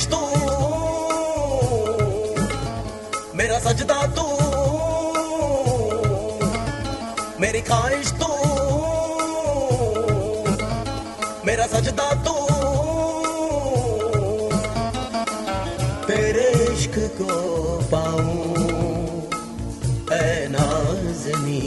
तू, मेरा सजदा तू, मेरी ख्वाहिश तू, मेरा सजदा तू, तेरे इश्क को पाऊं ऐ नाज़नी।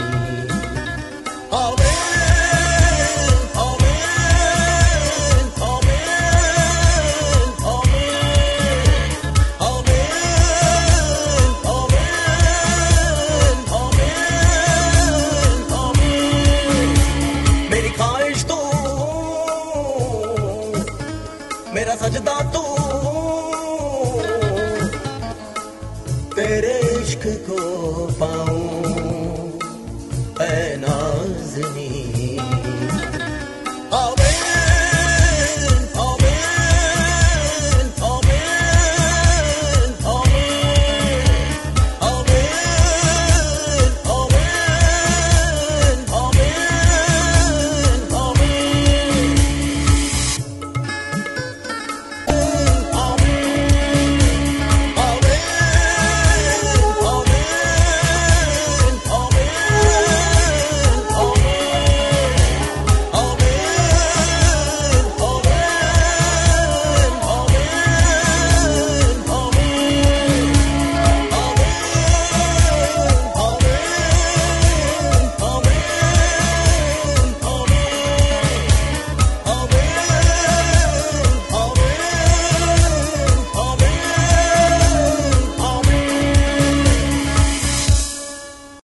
मेरा सजदा तू, तेरे इश्क को पाऊं ऐ नाज़नी।